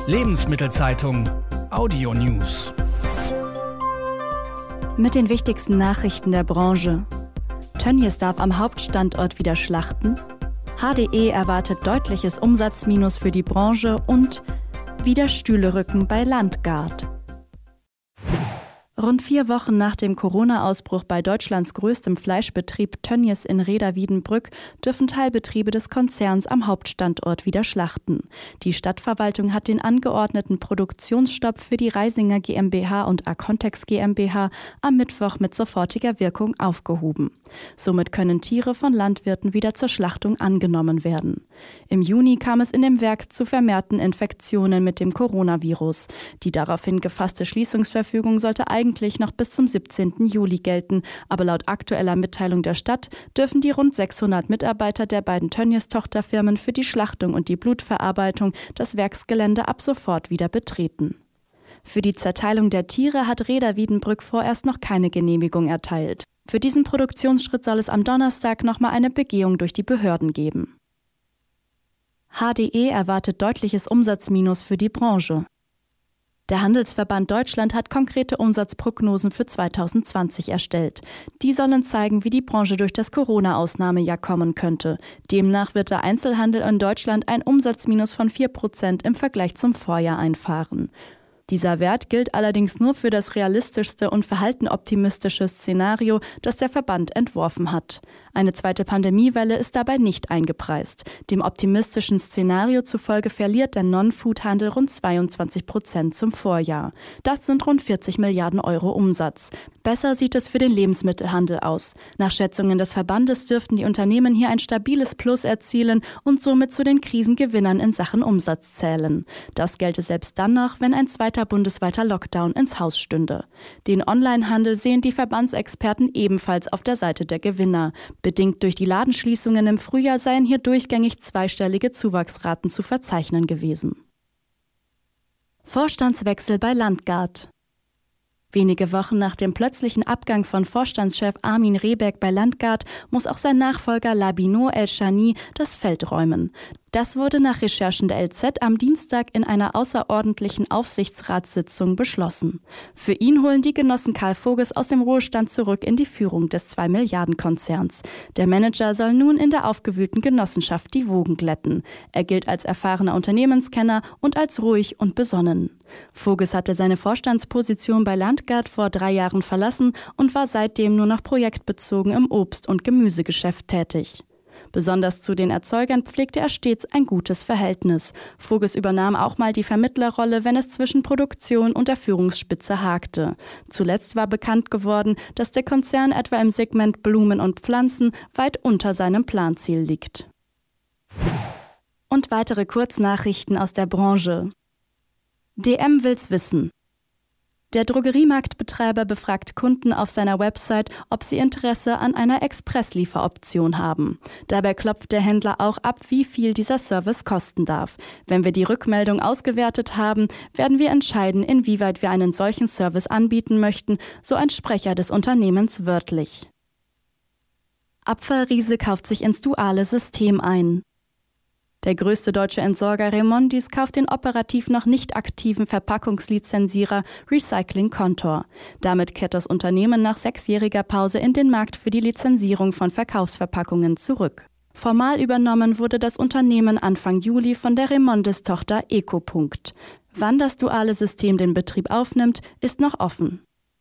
Lebensmittelzeitung Audio News. Mit den wichtigsten Nachrichten der Branche. Tönnies darf am Hauptstandort wieder schlachten. HDE erwartet deutliches Umsatzminus für die Branche und wieder Stühle rücken bei Landgard. Rund 4 Wochen nach dem Corona-Ausbruch bei Deutschlands größtem Fleischbetrieb Tönnies in Rheda-Wiedenbrück dürfen Teilbetriebe des Konzerns am Hauptstandort wieder schlachten. Die Stadtverwaltung hat den angeordneten Produktionsstopp für die Reisinger GmbH und Acontex GmbH am Mittwoch mit sofortiger Wirkung aufgehoben. Somit können Tiere von Landwirten wieder zur Schlachtung angenommen werden. Im Juni kam es in dem Werk zu vermehrten Infektionen mit dem Coronavirus. Die daraufhin gefasste Schließungsverfügung sollte eigentlich noch bis zum 17. Juli gelten, aber laut aktueller Mitteilung der Stadt dürfen die rund 600 Mitarbeiter der beiden Tönnies-Tochterfirmen für die Schlachtung und die Blutverarbeitung das Werksgelände ab sofort wieder betreten. Für die Zerteilung der Tiere hat Rheda-Wiedenbrück vorerst noch keine Genehmigung erteilt. Für diesen Produktionsschritt soll es am Donnerstag nochmal eine Begehung durch die Behörden geben. HDE erwartet deutliches Umsatzminus für die Branche. Der Handelsverband Deutschland hat konkrete Umsatzprognosen für 2020 erstellt. Die sollen zeigen, wie die Branche durch das Corona-Ausnahmejahr kommen könnte. Demnach wird der Einzelhandel in Deutschland ein Umsatzminus von 4% im Vergleich zum Vorjahr einfahren. Dieser Wert gilt allerdings nur für das realistischste und verhaltenoptimistische Szenario, das der Verband entworfen hat. Eine zweite Pandemiewelle ist dabei nicht eingepreist. Dem optimistischen Szenario zufolge verliert der Non-Food-Handel rund 22% zum Vorjahr. Das sind rund 40 Milliarden Euro Umsatz. Besser sieht es für den Lebensmittelhandel aus. Nach Schätzungen des Verbandes dürften die Unternehmen hier ein stabiles Plus erzielen und somit zu den Krisengewinnern in Sachen Umsatz zählen. Das gelte selbst dann noch, wenn ein zweiter bundesweiter Lockdown ins Haus stünde. Den Onlinehandel sehen die Verbandsexperten ebenfalls auf der Seite der Gewinner. Bedingt durch die Ladenschließungen im Frühjahr seien hier durchgängig zweistellige Zuwachsraten zu verzeichnen gewesen. Vorstandswechsel bei Landgard. Wenige Wochen nach dem plötzlichen Abgang von Vorstandschef Armin Rehberg bei Landgard muss auch sein Nachfolger Labino El-Shani das Feld räumen. Das wurde nach Recherchen der LZ am Dienstag in einer außerordentlichen Aufsichtsratssitzung beschlossen. Für ihn holen die Genossen Karl Voges aus dem Ruhestand zurück in die Führung des 2-Milliarden-Konzerns. Der Manager soll nun in der aufgewühlten Genossenschaft die Wogen glätten. Er gilt als erfahrener Unternehmenskenner und als ruhig und besonnen. Voges hatte seine Vorstandsposition bei Landgard vor 3 Jahren verlassen und war seitdem nur noch projektbezogen im Obst- und Gemüsegeschäft tätig. Besonders zu den Erzeugern pflegte er stets ein gutes Verhältnis. Voges übernahm auch mal die Vermittlerrolle, wenn es zwischen Produktion und der Führungsspitze hakte. Zuletzt war bekannt geworden, dass der Konzern etwa im Segment Blumen und Pflanzen weit unter seinem Planziel liegt. Und weitere Kurznachrichten aus der Branche. DM will's wissen. Der Drogeriemarktbetreiber befragt Kunden auf seiner Website, ob sie Interesse an einer Expresslieferoption haben. Dabei klopft der Händler auch ab, wie viel dieser Service kosten darf. Wenn wir die Rückmeldung ausgewertet haben, werden wir entscheiden, inwieweit wir einen solchen Service anbieten möchten, so ein Sprecher des Unternehmens wörtlich. Abfallriese kauft sich ins duale System ein. Der größte deutsche Entsorger Remondis kauft den operativ noch nicht aktiven Verpackungslizenzierer Recycling Contour. Damit kehrt das Unternehmen nach 6-jähriger Pause in den Markt für die Lizenzierung von Verkaufsverpackungen zurück. Formal übernommen wurde das Unternehmen Anfang Juli von der Remondis-Tochter Ecopunkt. Wann das duale System den Betrieb aufnimmt, ist noch offen.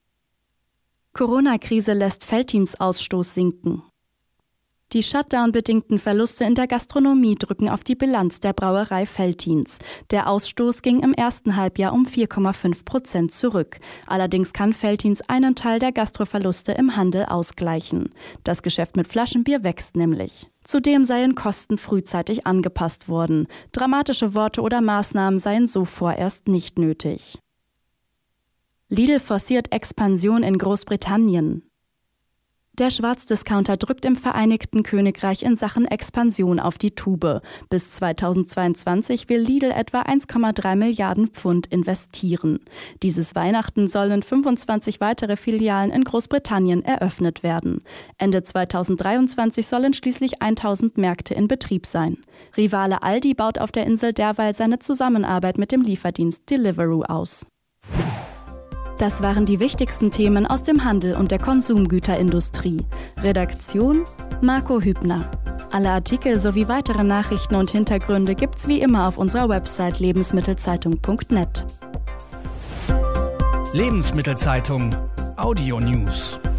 Corona-Krise lässt Felddienstausstoß sinken. Die Shutdown-bedingten Verluste in der Gastronomie drücken auf die Bilanz der Brauerei Veltins. Der Ausstoß ging im ersten Halbjahr um 4,5% zurück. Allerdings kann Veltins einen Teil der Gastroverluste im Handel ausgleichen. Das Geschäft mit Flaschenbier wächst nämlich. Zudem seien Kosten frühzeitig angepasst worden. Dramatische Worte oder Maßnahmen seien so vorerst nicht nötig. Lidl forciert Expansion in Großbritannien. Der Schwarzdiscounter drückt im Vereinigten Königreich in Sachen Expansion auf die Tube. Bis 2022 will Lidl etwa 1,3 Milliarden Pfund investieren. Dieses Weihnachten sollen 25 weitere Filialen in Großbritannien eröffnet werden. Ende 2023 sollen schließlich 1000 Märkte in Betrieb sein. Rivale Aldi baut auf der Insel derweil seine Zusammenarbeit mit dem Lieferdienst Deliveroo aus. Das waren die wichtigsten Themen aus dem Handel und der Konsumgüterindustrie. Redaktion Marco Hübner. Alle Artikel sowie weitere Nachrichten und Hintergründe gibt's wie immer auf unserer Website lebensmittelzeitung.net. Lebensmittelzeitung Audio News.